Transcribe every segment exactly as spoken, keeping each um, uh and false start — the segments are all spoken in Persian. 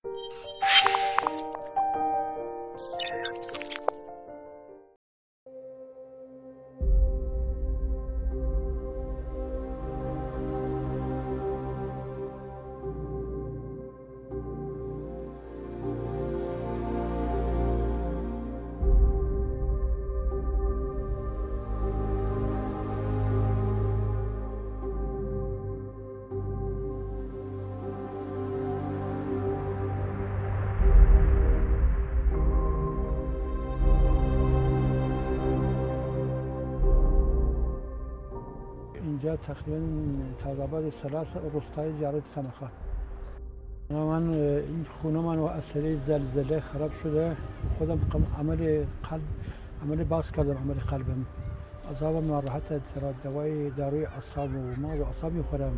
اینجا تقریبا تازه‌آباد ثلاث روستای زیارت سمرخان. من این خونه من و اثر زلزله خراب شده، خودم عمل قلب عمل باز کردم، عمل قلبم. عذابم ناراحت، دوای داروی اعصاب و مغز و اعصاب میخورم.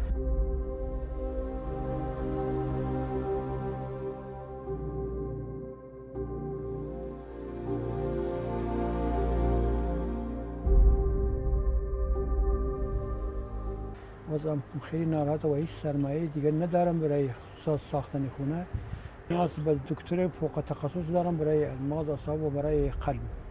وضعم خیلی ناراحت و هیچ سرمایه دیگه ندارم برای ساختن خونه. نیاز به دکتر فوق تخصص دارم برای مغز، اعصاب و برای قلب.